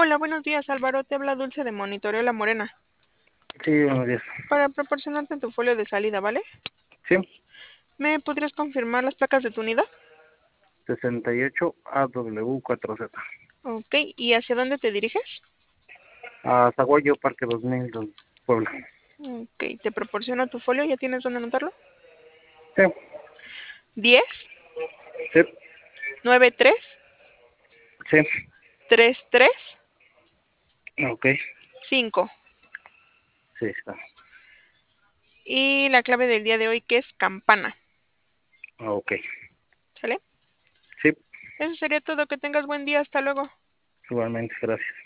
Hola, buenos días, Álvaro. Te habla Dulce de Monitoreo La Morena. Sí, buenos días. Para proporcionarte tu folio de salida, ¿vale? Sí, ¿Me podrías confirmar las placas de tu unidad? 68 AW4Z. Ok, ¿y hacia dónde te diriges? A Zaguayo, Parque 2000, Puebla. Ok, te proporciono tu folio, ¿ya tienes dónde anotarlo? Sí, 10, sí, 93, sí. 33, Ok, 5. sí, está. Y la clave del día de hoy, que es campana. Ok, ¿Sale? sí, Eso sería todo. Que tengas buen día. Hasta luego. igualmente, gracias.